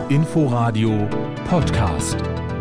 Inforadio Podcast.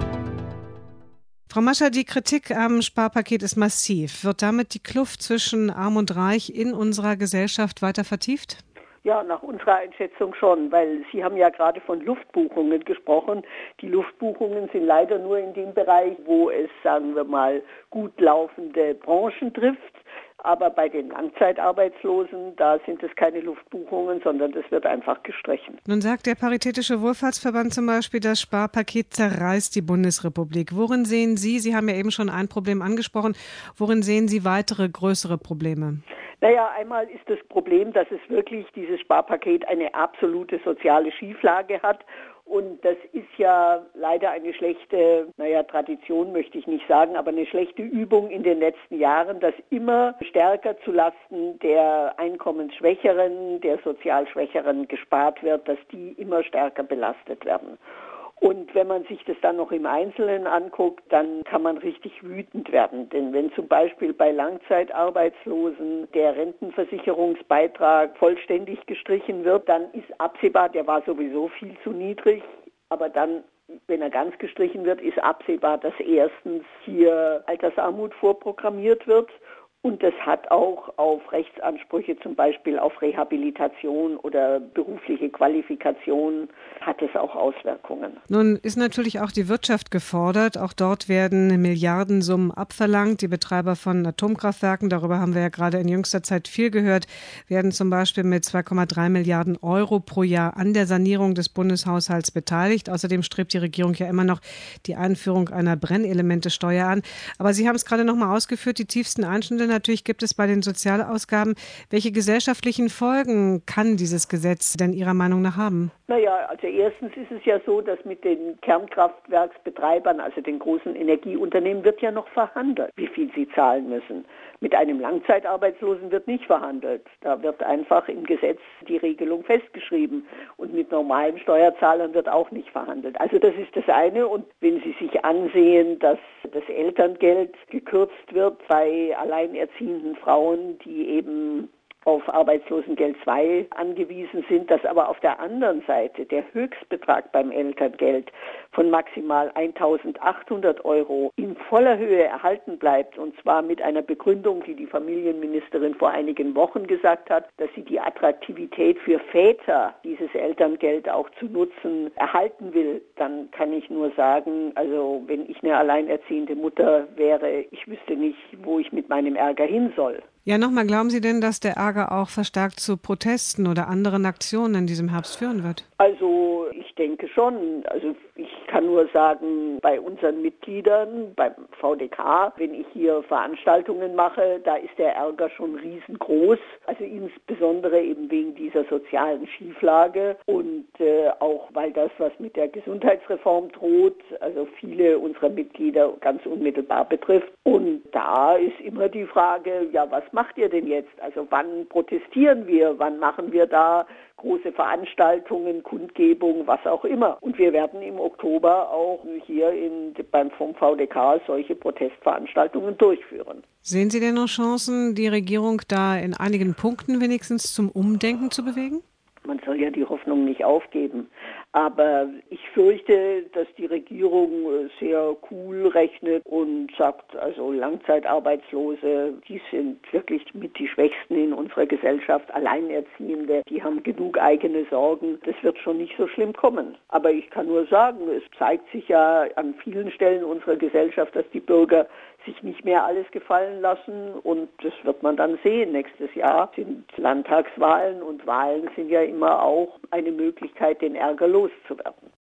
Frau Mascher, die Kritik am Sparpaket ist massiv. Wird damit die Kluft zwischen Arm und Reich in unserer Gesellschaft weiter vertieft? Ja, nach unserer Einschätzung schon, weil Sie haben ja gerade von Luftbuchungen gesprochen. Die Luftbuchungen sind leider nur in dem Bereich, wo es, sagen wir mal, gut laufende Branchen trifft. Aber bei den Langzeitarbeitslosen, da sind es keine Luftbuchungen, sondern das wird einfach gestrichen. Nun sagt der Paritätische Wohlfahrtsverband zum Beispiel, das Sparpaket zerreißt die Bundesrepublik. Worin sehen Sie haben ja eben schon ein Problem angesprochen, worin sehen Sie weitere größere Probleme? Naja, einmal ist das Problem, dass es wirklich dieses Sparpaket eine absolute soziale Schieflage hat. Und das ist ja leider eine schlechte, Tradition möchte ich nicht sagen, aber eine schlechte Übung in den letzten Jahren, dass immer stärker zulasten der Einkommensschwächeren, der sozial Schwächeren gespart wird, dass die immer stärker belastet werden. Und wenn man sich das dann noch im Einzelnen anguckt, dann kann man richtig wütend werden. Denn wenn zum Beispiel bei Langzeitarbeitslosen der Rentenversicherungsbeitrag vollständig gestrichen wird, dann ist absehbar, der war sowieso viel zu niedrig, aber dann, wenn er ganz gestrichen wird, ist absehbar, dass erstens hier Altersarmut vorprogrammiert wird. Und das hat auch auf Rechtsansprüche, zum Beispiel auf Rehabilitation oder berufliche Qualifikation, hat es auch Auswirkungen. Nun ist natürlich auch die Wirtschaft gefordert. Auch dort werden Milliardensummen abverlangt. Die Betreiber von Atomkraftwerken, darüber haben wir ja gerade in jüngster Zeit viel gehört, werden zum Beispiel mit 2,3 Milliarden Euro pro Jahr an der Sanierung des Bundeshaushalts beteiligt. Außerdem strebt die Regierung ja immer noch die Einführung einer Brennelementesteuer an. Aber Sie haben es gerade noch mal ausgeführt, die tiefsten Einschnitte natürlich gibt es bei den Sozialausgaben. Welche gesellschaftlichen Folgen kann dieses Gesetz denn Ihrer Meinung nach haben? Also erstens ist es ja so, dass mit den Kernkraftwerksbetreibern, also den großen Energieunternehmen, wird ja noch verhandelt, wie viel sie zahlen müssen. Mit einem Langzeitarbeitslosen wird nicht verhandelt. Da wird einfach im Gesetz die Regelung festgeschrieben. Und mit normalen Steuerzahlern wird auch nicht verhandelt. Also das ist das eine. Und wenn Sie sich ansehen, dass das Elterngeld gekürzt wird bei alleinerziehenden Frauen, die eben auf Arbeitslosengeld II angewiesen sind, dass aber auf der anderen Seite der Höchstbetrag beim Elterngeld von maximal 1.800 Euro in voller Höhe erhalten bleibt, und zwar mit einer Begründung, die die Familienministerin vor einigen Wochen gesagt hat, dass sie die Attraktivität für Väter, dieses Elterngeld auch zu nutzen, erhalten will, dann kann ich nur sagen, also wenn ich eine alleinerziehende Mutter wäre, ich wüsste nicht, wo ich mit meinem Ärger hin soll. Ja, nochmal, glauben Sie denn, dass der Ärger auch verstärkt zu Protesten oder anderen Aktionen in diesem Herbst führen wird? Also ich denke schon. Also ich kann nur sagen, bei unseren Mitgliedern, beim VDK, wenn ich hier Veranstaltungen mache, da ist der Ärger schon riesengroß. Also insbesondere eben wegen dieser sozialen Schieflage und auch weil das, was mit der Gesundheitsreform droht, also viele unserer Mitglieder ganz unmittelbar betrifft. Und da ist immer die Frage, ja, was macht ihr denn jetzt? Also wann protestieren wir? Wann machen wir da große Veranstaltungen, Kundgebungen, was auch immer? Und wir werden im Oktober auch hier vom VDK solche Protestveranstaltungen durchführen. Sehen Sie denn noch Chancen, die Regierung da in einigen Punkten wenigstens zum Umdenken zu bewegen? Man soll ja die Hoffnung nicht aufgeben. Aber ich fürchte, dass die Regierung sehr cool rechnet und sagt, also Langzeitarbeitslose, die sind wirklich mit die Schwächsten in unserer Gesellschaft, Alleinerziehende, die haben genug eigene Sorgen. Das wird schon nicht so schlimm kommen. Aber ich kann nur sagen, es zeigt sich ja an vielen Stellen unserer Gesellschaft, dass die Bürger sich nicht mehr alles gefallen lassen, und das wird man dann sehen. Nächstes Jahr sind Landtagswahlen, und Wahlen sind ja immer auch eine Möglichkeit, den Ärger loszuwerden.